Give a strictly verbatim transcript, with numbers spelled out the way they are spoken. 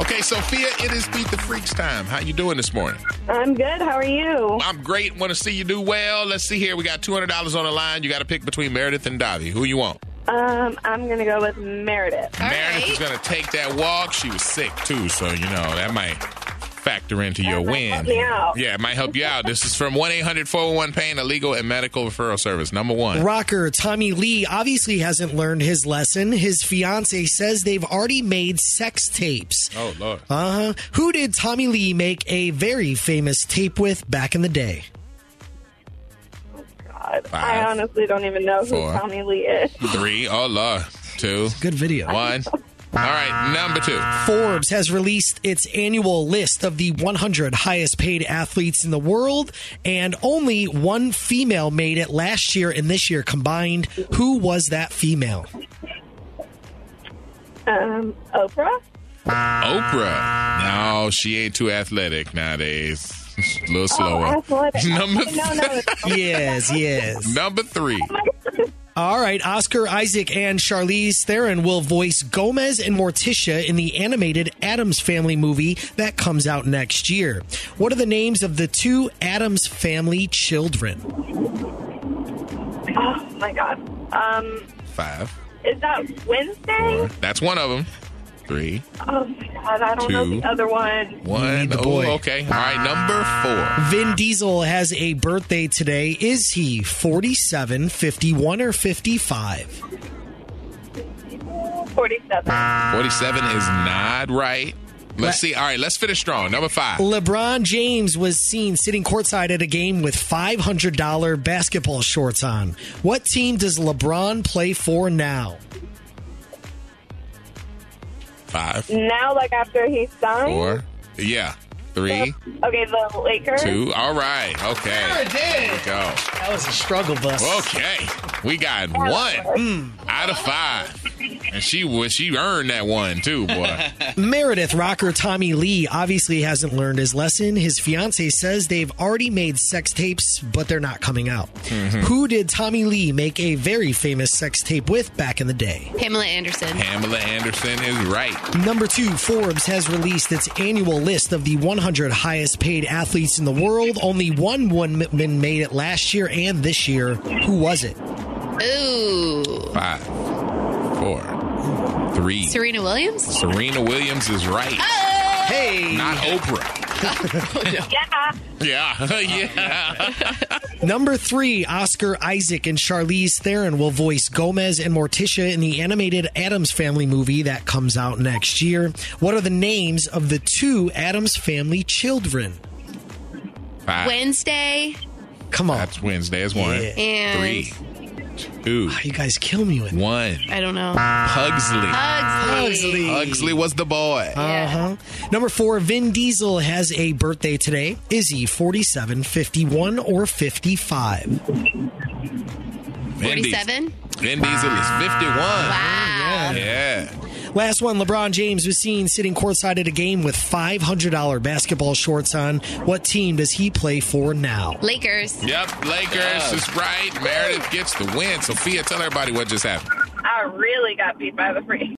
Okay, Sophia, it is Beat the Freaks time. How you doing this morning? I'm good. How are you? I'm great. Want to see you do well. Let's see here. We got two hundred dollars on the line. You got to pick between Meredith and Davi. Who you want? Um, I'm going to go with Meredith. All Meredith right. is going to take that walk. She was sick, too, so, you know, that might factor into your might win. help me out. Yeah, it might help you out. This is from one eight hundred four one one pain, a legal and medical referral service. Number one. Rocker Tommy Lee obviously hasn't learned his lesson. His fiance says they've already made sex tapes. Oh, Lord. Uh-huh. Who did Tommy Lee make a very famous tape with back in the day? God, Five, I honestly don't even know four, who Tommy Lee is. Three. Oh, Lord. Two. Good video. One. All right, number two. Forbes has released its annual list of the one hundred highest paid athletes in the world, and only one female made it last year and this year combined. Who was that female? Um, Oprah? Oprah. No, she ain't too athletic nowadays. A little slower. Oh, athletic. Number no, no, no. Yes, yes. Number three. All right, Oscar Isaac and Charlize Theron will voice Gomez and Morticia in the animated Addams Family movie that comes out next year. What are the names of the two Addams Family children? Oh, my God. Um, Five. is that Wednesday? Four. That's one of them. Three. Oh, my God. I don't know Two. the other one. One. need the Oh, boy. okay. All right, number four. Vin Diesel has a birthday today. Is he forty-seven, fifty-one, or fifty-five? forty-seven. forty-seven is not right. Let's see. All right, let's finish strong. Number five. LeBron James was seen sitting courtside at a game with five hundred dollars basketball shorts on. What team does LeBron play for now? Five. Now, like after he signed? Four. Yeah. Three. Okay, the Lakers. Two. All right. Okay. There we go. That was a struggle bus. Okay. We got one out of five. And she was she earned that one too, boy. Meredith rocker Tommy Lee obviously hasn't learned his lesson. His fiance says they've already made sex tapes, but they're not coming out. Mm-hmm. Who did Tommy Lee make a very famous sex tape with back in the day? Pamela Anderson. Pamela Anderson is right. Number two, Forbes has released its annual list of the one hundred highest paid athletes in the world. Only one woman made it last year and this year. Who was it? Ooh. Five. Four. Three. Serena Williams? Serena Williams is right. Hey! Not Oprah. Yeah. Yeah. yeah. Number three, Oscar Isaac and Charlize Theron will voice Gomez and Morticia in the animated Addams Family movie that comes out next year. What are the names of the two Addams Family children? Five. Wednesday. Come on. That's Wednesday. That's one. Yeah. And Three. Two. You guys kill me with One. I don't know. Pugsley. Pugsley. Pugsley was the boy. Uh-huh. Number four, Vin Diesel has a birthday today. Is he forty-seven, fifty-one, or fifty-five? Vin Diesel. forty-seven? Vin Diesel is fifty-one. Wow. Yeah. Last one, LeBron James was seen sitting courtside at a game with five hundred dollars basketball shorts on. What team does he play for now? Lakers. Yep, Lakers is right. Meredith gets the win. Sophia, tell everybody what just happened. I really got beat by the Freaks.